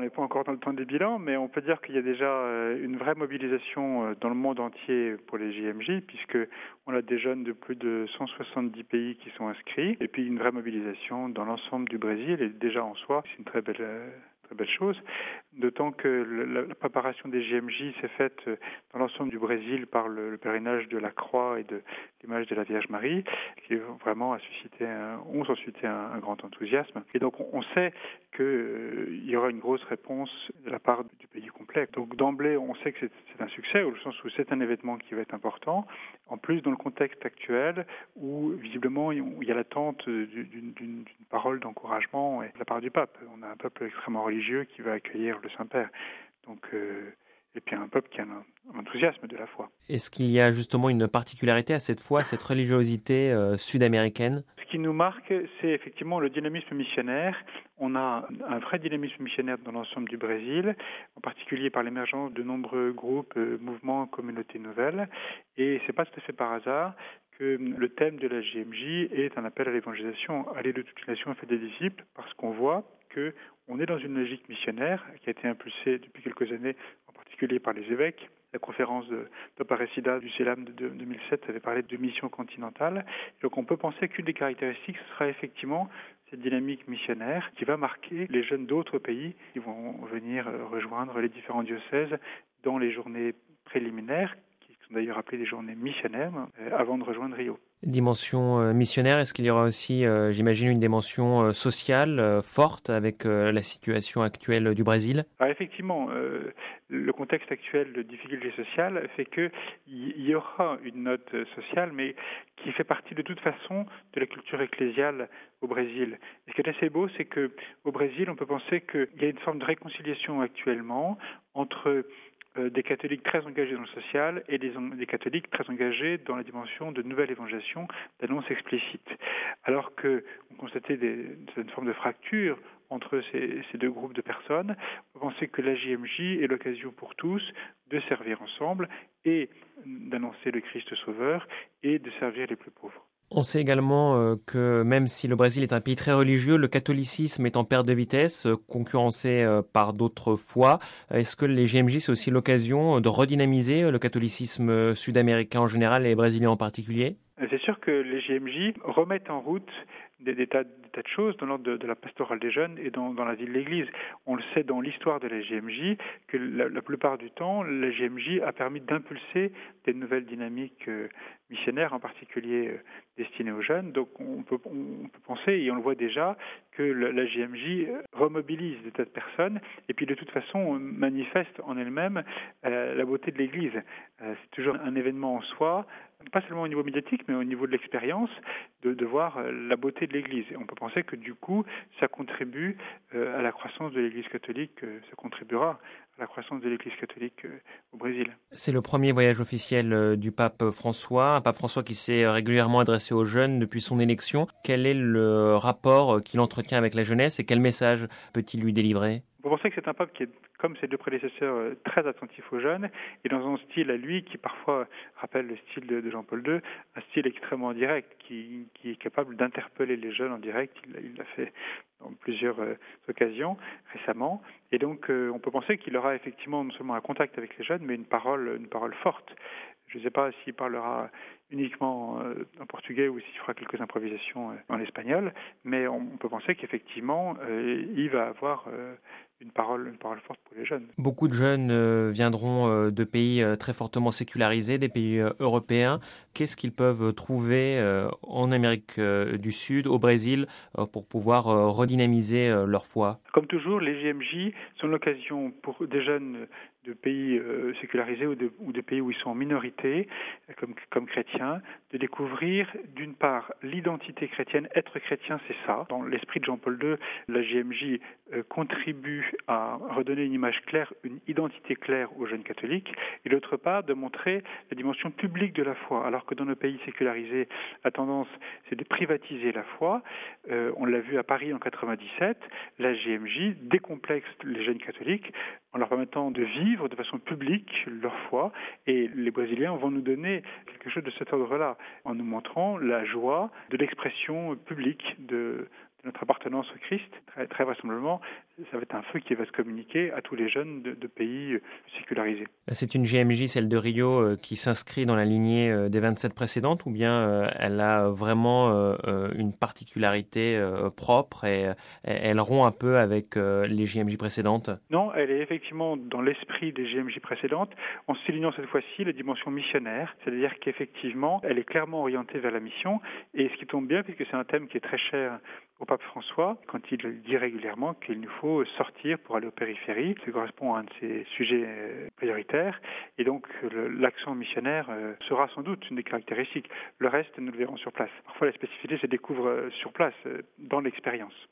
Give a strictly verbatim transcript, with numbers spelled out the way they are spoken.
n'est pas encore dans le temps des bilans, mais on peut dire qu'il y a déjà une vraie mobilisation dans le monde entier pour les J M J, puisqu'on a des jeunes de plus de cent soixante-dix pays qui sont inscrits, et puis une vraie mobilisation dans l'ensemble du Brésil, et déjà en soi, c'est une très belle... très belle chose, d'autant que la, la préparation des J M J s'est faite dans l'ensemble du Brésil par le, le pèlerinage de la croix et de l'image de la Vierge Marie, qui vraiment a suscité un, ont suscité un, un grand enthousiasme. Et donc on, on sait qu'il euh, y aura une grosse réponse de la part du pays complet. Donc d'emblée, on sait que c'est, c'est un succès, au sens où c'est un événement qui va être important. En plus, dans le contexte actuel, où visiblement il y a l'attente d'une, d'une, d'une parole d'encouragement de la part du pape. On a un peuple extrêmement religieux qui va accueillir le Saint-Père. Donc, euh, et puis un peuple qui a un, un enthousiasme de la foi. Est-ce qu'il y a justement une particularité à cette foi, cette religiosité euh, sud-américaine ? Ce qui nous marque, c'est effectivement le dynamisme missionnaire. On a un vrai dynamisme missionnaire dans l'ensemble du Brésil, en particulier par l'émergence de nombreux groupes, euh, mouvements, communautés nouvelles. Et c'est pas tout à fait par hasard que le thème de la J M J est un appel à l'évangélisation. Allez de toutes les nations et faites des disciples, parce qu'on voit que on est dans une logique missionnaire qui a été impulsée depuis quelques années, en particulier par les évêques. La conférence de d'Aparecida du CELAM de deux mille sept avait parlé de mission continentale. Donc on peut penser qu'une des caractéristiques ce sera effectivement cette dynamique missionnaire qui va marquer les jeunes d'autres pays qui vont venir rejoindre les différents diocèses dans les journées préliminaires, qui sont d'ailleurs appelées des journées missionnaires, avant de rejoindre Rio. Dimension euh, missionnaire, est-ce qu'il y aura aussi, euh, j'imagine, une dimension euh, sociale euh, forte avec euh, la situation actuelle du Brésil ? Alors effectivement, euh, le contexte actuel de difficulté sociale fait qu'il y aura une note sociale, mais qui fait partie de toute façon de la culture ecclésiale au Brésil. Et ce qui est assez beau, c'est qu'au Brésil, on peut penser qu'il y a une forme de réconciliation actuellement entre des catholiques très engagés dans le social et des, des catholiques très engagés dans la dimension de nouvelle évangélisation, d'annonce explicite. Alors qu'on constatait des, une forme de fracture entre ces, ces deux groupes de personnes, on pensait que la J M J est l'occasion pour tous de servir ensemble et d'annoncer le Christ Sauveur et de servir les plus pauvres. On sait également euh, que même si le Brésil est un pays très religieux, le catholicisme est en perte de vitesse, euh, concurrencé euh, par d'autres foi. Est-ce que les J M J, c'est aussi l'occasion de redynamiser le catholicisme sud-américain en général et brésilien en particulier ? C'est sûr que les J M J remettent en route des, des, tas, des tas de choses dans l'ordre de, de la pastorale des jeunes et dans, dans la vie de l'Église. On le sait dans l'histoire de la J M J que la, la plupart du temps, la J M J a permis d'impulser des nouvelles dynamiques euh, missionnaires, en particulier euh, destinées aux jeunes. Donc on peut, on peut penser, et on le voit déjà, que la, la J M J remobilise des tas de personnes et puis de toute façon manifeste en elle-même euh, la beauté de l'Église. Euh, c'est toujours un événement en soi, pas seulement au niveau médiatique, mais au niveau de l'expérience, de, de voir la beauté de l'Église. Et on peut penser que du coup, ça contribue euh, à la croissance de l'Église catholique, euh, ça contribuera à la croissance de l'Église catholique euh, au Brésil. C'est le premier voyage officiel euh, du pape François, un pape François qui s'est régulièrement adressé aux jeunes depuis son élection. Quel est le rapport qu'il entretient avec la jeunesse et quel message peut-il lui délivrer ? On peut penser que c'est un pape qui est, comme ses deux prédécesseurs, très attentif aux jeunes et dans un style à lui qui parfois rappelle le style de, de Jean-Paul deux, un style extrêmement direct qui, qui est capable d'interpeller les jeunes en direct. Il, il l'a fait dans plusieurs euh, occasions récemment. Et donc euh, on peut penser qu'il aura effectivement non seulement un contact avec les jeunes, mais une parole, une parole forte. Je ne sais pas s'il parlera uniquement euh, en portugais ou s'il fera quelques improvisations euh, en espagnol, mais on, on peut penser qu'effectivement, euh, il va avoir euh, une parole, une parole forte pour les jeunes. Beaucoup de jeunes euh, viendront euh, de pays euh, très fortement sécularisés, des pays euh, européens. Qu'est-ce qu'ils peuvent trouver euh, en Amérique euh, du Sud, au Brésil, euh, pour pouvoir euh, redynamiser euh, leur foi ? Comme toujours, les J M J sont l'occasion pour des jeunes de pays euh, sécularisés ou de, ou de pays où ils sont en minorité, comme, comme chrétiens, de découvrir d'une part l'identité chrétienne. Être chrétien, c'est ça. Dans l'esprit de Jean-Paul deux, la J M J euh, contribue à redonner une image claire, une identité claire aux jeunes catholiques, et d'autre part de montrer la dimension publique de la foi, alors que dans nos pays sécularisés, la tendance c'est de privatiser la foi. Euh, on l'a vu à Paris en quatre-vingt-dix-sept, la J M J décomplexe les jeunes catholiques en leur permettant de vivre de façon publique leur foi, et les Brésiliens vont nous donner quelque chose de cet ordre-là, en nous montrant la joie de l'expression publique de, de notre appartenance au Christ, très, très vraisemblablement, ça va être un feu qui va se communiquer à tous les jeunes de, de pays sécularisés. C'est une J M J, celle de Rio, qui s'inscrit dans la lignée des vingt-sept précédentes, ou bien elle a vraiment une particularité propre et elle rompt un peu avec les J M J précédentes? Non, elle est effectivement dans l'esprit des J M J précédentes, en soulignant cette fois-ci la dimension missionnaire, c'est-à-dire qu'effectivement, elle est clairement orientée vers la mission, et ce qui tombe bien, puisque c'est un thème qui est très cher au pape François, quand il dit régulièrement qu'il nous faut sortir pour aller aux périphéries. Ça correspond à un de ses sujets prioritaires, et donc l'accent missionnaire sera sans doute une des caractéristiques. Le reste, nous le verrons sur place. Parfois, la spécificité se découvre sur place, dans l'expérience.